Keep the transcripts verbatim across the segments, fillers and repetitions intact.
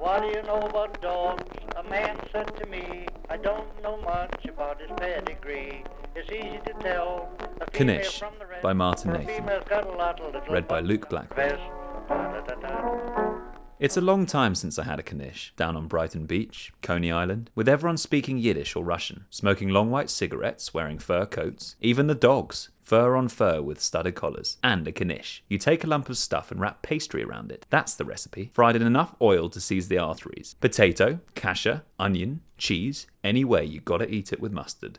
What do you know about dogs? A man said to me, I don't know much about his pedigree. It's easy to tell. A female Knish from the rest. by Martin Her Nathan. female's got a lot of little Read by butt Luke Blackwell. vest. Da-da-da-da. It's a long time since I had a Knish down on Brighton Beach, Coney Island, with everyone speaking Yiddish or Russian, smoking long white cigarettes, wearing fur coats, even the dogs, fur on fur with studded collars, and a Knish. You take a lump of stuff and wrap pastry around it. That's the recipe. Fried in enough oil to seize the arteries. Potato, kasha, onion, cheese, any way you gotta eat it with mustard.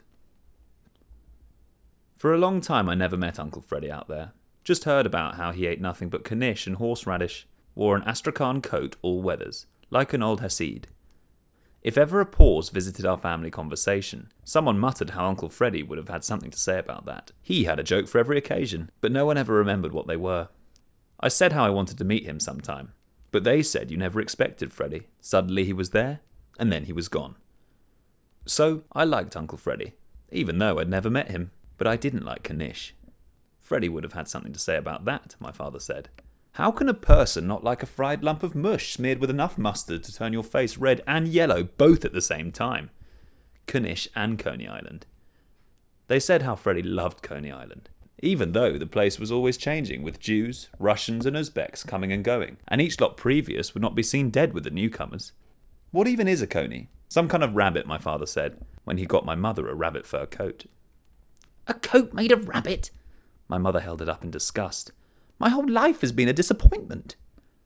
For a long time I never met Uncle Freddy out there. Just heard about how he ate nothing but Knish and horseradish, wore an Astrakhan coat all weathers, like an old Hasid. If ever a pause visited our family conversation, someone muttered how Uncle Freddy would have had something to say about that. He had a joke for every occasion, but no one ever remembered what they were. I said how I wanted to meet him sometime, but they said you never expected Freddy. Suddenly he was there, and then he was gone. So I liked Uncle Freddy, even though I'd never met him, but I didn't like Knish. Freddy would have had something to say about that, my father said. How can a person not like a fried lump of mush smeared with enough mustard to turn your face red and yellow both at the same time? Knish and Coney Island. They said how Freddy loved Coney Island, even though the place was always changing, with Jews, Russians and Uzbeks coming and going, and each lot previous would not be seen dead with the newcomers. What even is a Coney? Some kind of rabbit, my father said, when he got my mother a rabbit fur coat. A coat made of rabbit? My mother held it up in disgust. My whole life has been a disappointment.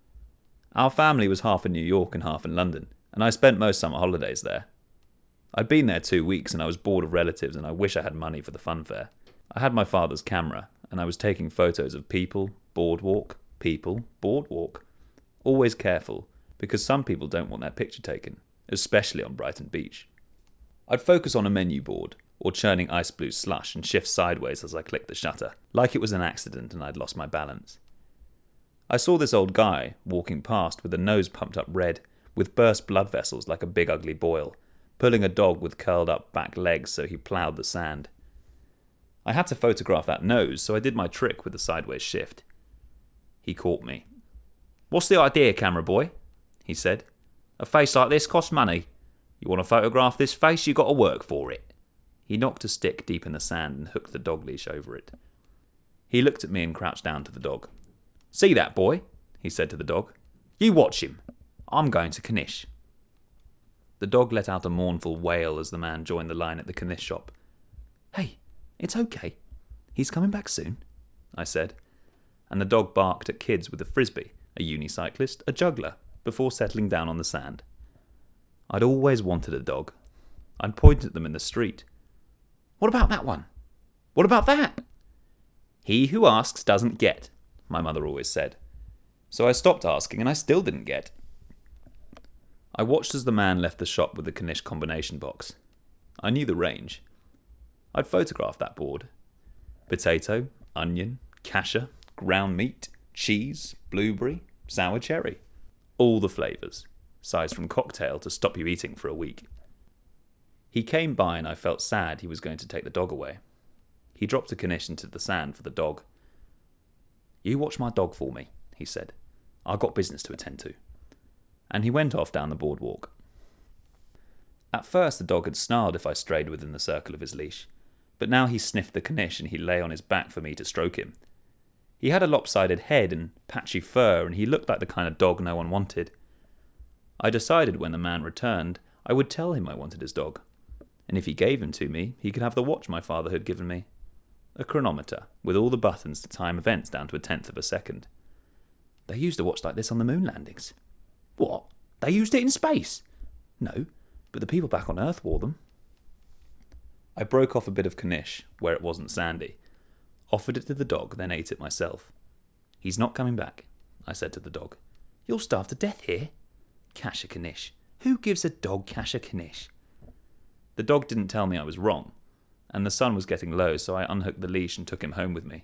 Our family was half in New York and half in London, and I spent most summer holidays there. I'd been there two weeks and I was bored of relatives and I wish I had money for the funfair. I had my father's camera and I was taking photos of people, boardwalk, people, boardwalk. Always careful, because some people don't want their picture taken, especially on Brighton Beach. I'd focus on a menu board, or churning ice blue slush and shift sideways as I clicked the shutter, like it was an accident and I'd lost my balance. I saw this old guy walking past with a nose pumped up red, with burst blood vessels like a big ugly boil, pulling a dog with curled up back legs so he ploughed the sand. I had to photograph that nose, so I did my trick with the sideways shift. He caught me. What's the idea, camera boy? He said. A face like this costs money. You want to photograph this face, you got to work for it. He knocked a stick deep in the sand and hooked the dog leash over it. He looked at me and crouched down to the dog. See that boy? He said to the dog. You watch him. I'm going to Knish. The dog let out a mournful wail as the man joined the line at the Knish shop. Hey, it's okay. He's coming back soon, I said. And the dog barked at kids with a frisbee, a unicyclist, a juggler, before settling down on the sand. I'd always wanted a dog. I'd pointed at them in the street. What about that one? What about that? He who asks doesn't get, my mother always said. So I stopped asking and I still didn't get. I watched as the man left the shop with the Knish combination box. I knew the range. I'd photographed that board. Potato, onion, kasha, ground meat, cheese, blueberry, sour cherry. All the flavours, sized from cocktail to stop you eating for a week. He came by and I felt sad he was going to take the dog away. He dropped a Knish into the sand for the dog. You watch my dog for me, he said. I've got business to attend to. And he went off down the boardwalk. At first the dog had snarled if I strayed within the circle of his leash, but now he sniffed the Knish and he lay on his back for me to stroke him. He had a lopsided head and patchy fur and he looked like the kind of dog no one wanted. I decided when the man returned I would tell him I wanted his dog. And if he gave him to me, he could have the watch my father had given me. A chronometer, with all the buttons to time events down to a tenth of a second. They used a watch like this on the moon landings. What? They used it in space? No, but the people back on Earth wore them. I broke off a bit of Knish, where it wasn't sandy, offered it to the dog, then ate it myself. He's not coming back, I said to the dog. You'll starve to death here. Kasha Knish. Who gives a dog kasha Knish? The dog didn't tell me I was wrong, and the sun was getting low, so I unhooked the leash and took him home with me.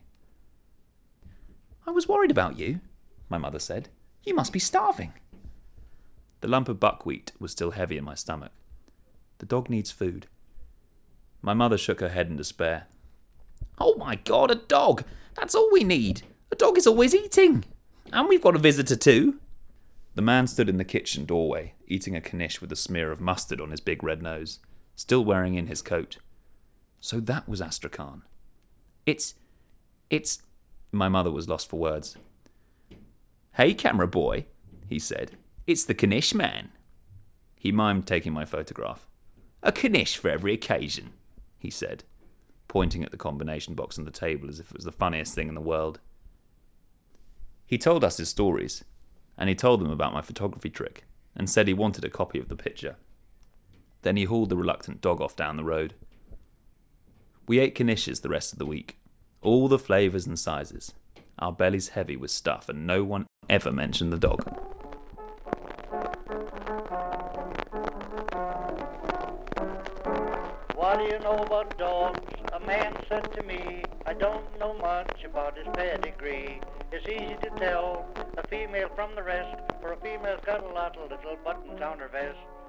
I was worried about you, my mother said. You must be starving. The lump of buckwheat was still heavy in my stomach. The dog needs food. My mother shook her head in despair. Oh my God, a dog! That's all we need. A dog is always eating. And we've got a visitor too. The man stood in the kitchen doorway, eating a knish with a smear of mustard on his big red nose, still wearing in his coat. So that was Astrakhan. It's... it's... My mother was lost for words. "Hey, camera boy," he said. "It's the Knish man." He mimed taking my photograph. "A Knish for every occasion," he said, pointing at the combination box on the table as if it was the funniest thing in the world. He told us his stories, and he told them about my photography trick, and said he wanted a copy of the picture. Then he hauled the reluctant dog off down the road. We ate Knishes the rest of the week, all the flavours and sizes. Our bellies heavy with stuff, and no one ever mentioned the dog. What do you know about dogs? A man said to me, I don't know much about his pedigree. It's easy to tell a female from the rest, for a female's got a lot of little buttons on her vest.